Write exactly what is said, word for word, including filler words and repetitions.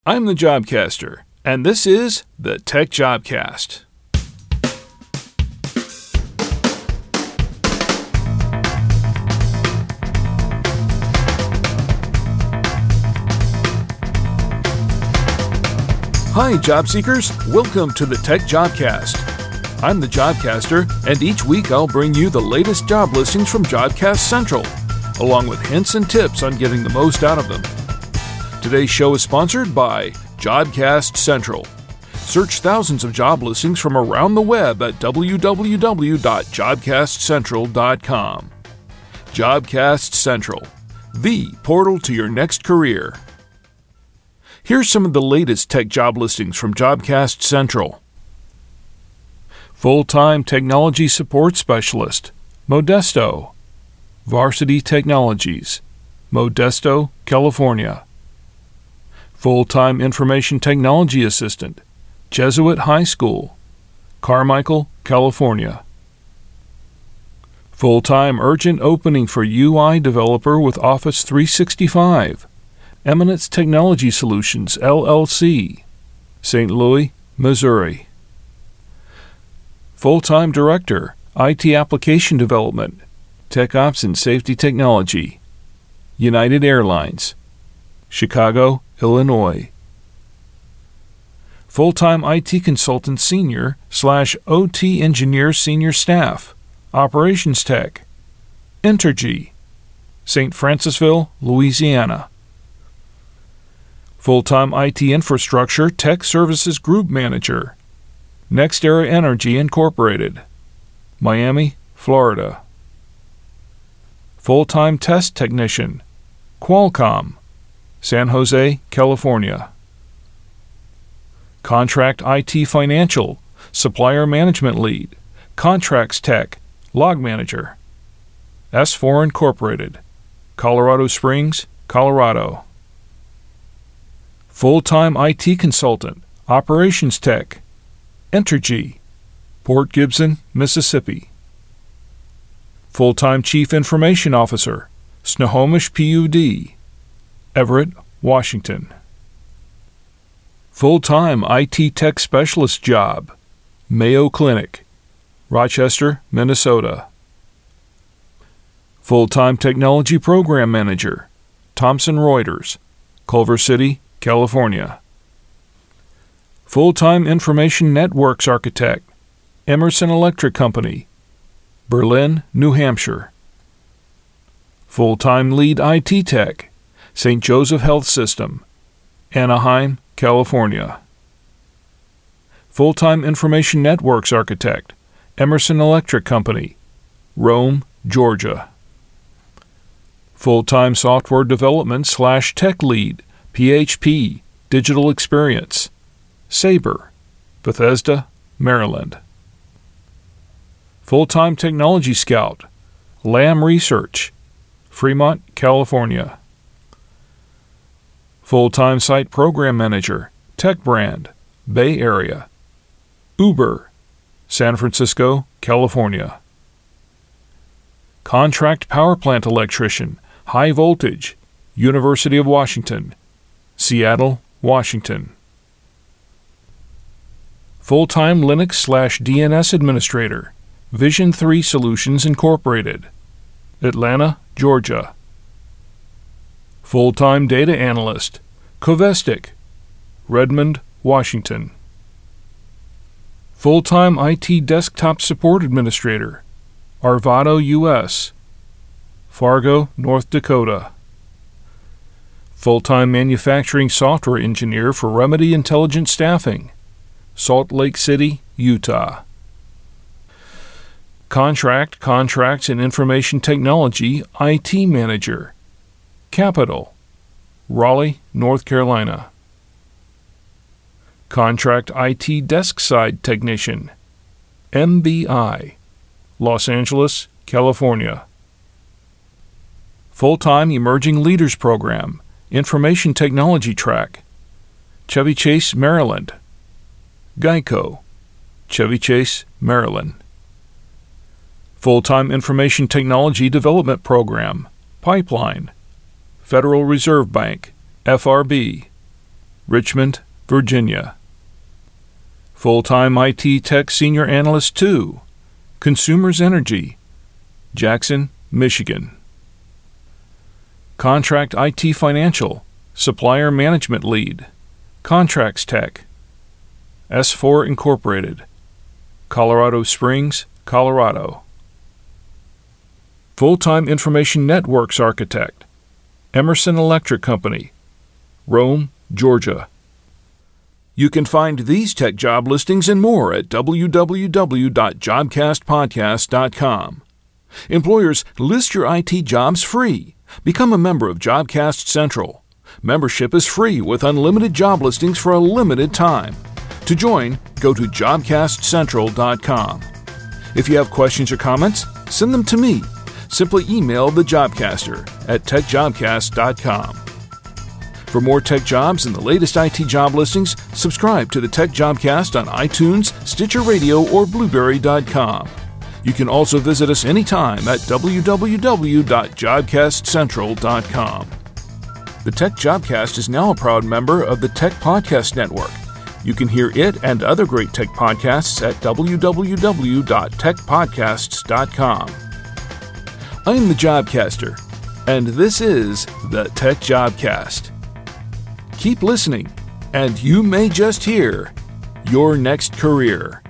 I'm the Jobcaster, and this is the Tech Jobcast. Hi, job seekers. Welcome to the Tech Jobcast. I'm the Jobcaster, and each week I'll bring you the latest job listings from Jobcast Central, along with hints and tips on getting the most out of them. Today's show is sponsored by Jobcast Central. Search thousands of job listings from around the web at w w w dot jobcast central dot com. Jobcast Central, the portal to your next career. Here's some of the latest tech job listings from Jobcast Central. Full-time Technology Support Specialist, Modesto. Varsity Technologies, Modesto, California. Full-time Information Technology Assistant, Jesuit High School, Carmichael, California. Full-time Urgent Opening for U I Developer with Office three sixty-five, Eminence Technology Solutions, L L C, Saint Louis, Missouri. Full-time Director, I T Application Development, Tech Ops and Safety Technology, United Airlines, Chicago, Illinois. Full-time I T Consultant Senior slash O T Engineer Senior Staff, Operations Tech, Entergy, Saint Francisville, Louisiana. Full-time I T Infrastructure Tech Services Group Manager, NextEra Energy Incorporated, Miami, Florida. Full-time Test Technician, Qualcomm, San Jose, California. Contract I T Financial, Supplier Management Lead, Contracts Tech, Log Manager, S four Incorporated, Colorado Springs, Colorado. Full-time I T Consultant, Operations Tech, Entergy, Port Gibson, Mississippi. Full-time Chief Information Officer, Snohomish P U D, Everett, Washington. Full-time I T Tech Specialist Job, Mayo Clinic, Rochester, Minnesota. Full-time Technology Program Manager, Thomson Reuters, Culver City, California. Full-time Information Networks Architect, Emerson Electric Company, Berlin, New Hampshire. Full-time Lead I T Tech, Saint Joseph Health System, Anaheim, California. Full-time Information Networks Architect, Emerson Electric Company, Rome, Georgia. Full-time Software Development slash Tech Lead, P H P, Digital Experience, Sabre, Bethesda, Maryland. Full-time Technology Scout, Lam Research, Fremont, California. Full-time Site Program Manager, Tech Brand, Bay Area, Uber, San Francisco, California. Contract Power Plant Electrician, High Voltage, University of Washington, Seattle, Washington. Full-time Linux slash D N S Administrator, Vision three Solutions Incorporated, Atlanta, Georgia. Full-time Data Analyst, Covestic, Redmond, Washington. Full-time I T Desktop Support Administrator, Arvado, U S, Fargo, North Dakota. Full-time Manufacturing Software Engineer for Remedy Intelligent Staffing, Salt Lake City, Utah. Contract, Contracts and Information Technology I T Manager, Capital, Raleigh, North Carolina. Contract I T Desk Side Technician, M B I, Los Angeles, California. Full-time Emerging Leaders Program, Information Technology Track, Chevy Chase, Maryland. Geico, Chevy Chase, Maryland. Full-time Information Technology Development Program, Pipeline, Federal Reserve Bank, F R B, Richmond, Virginia. Full-time I T Tech Senior Analyst two, Consumers Energy, Jackson, Michigan. Contract I T Financial, Supplier Management Lead, Contracts Tech, S four Incorporated, Colorado Springs, Colorado. Full-time Information Networks Architect, Emerson Electric Company, Rome, Georgia. You can find these tech job listings and more at w w w dot jobcast podcast dot com. Employers, list your I T jobs free. Become a member of Jobcast Central. Membership is free with unlimited job listings for a limited time. To join, go to jobcast central dot com. If you have questions or comments, send them to me. Simply email the Jobcaster at tech jobcast dot com. For more tech jobs and the latest I T job listings, subscribe to the Tech Jobcast on iTunes, Stitcher Radio, or Blueberry dot com. You can also visit us anytime at w w w dot jobcast central dot com. The Tech Jobcast is now a proud member of the Tech Podcast Network. You can hear it and other great tech podcasts at w w w dot tech podcasts dot com. I'm the Jobcaster, and this is the Tech Jobcast. Keep listening, and you may just hear your next career.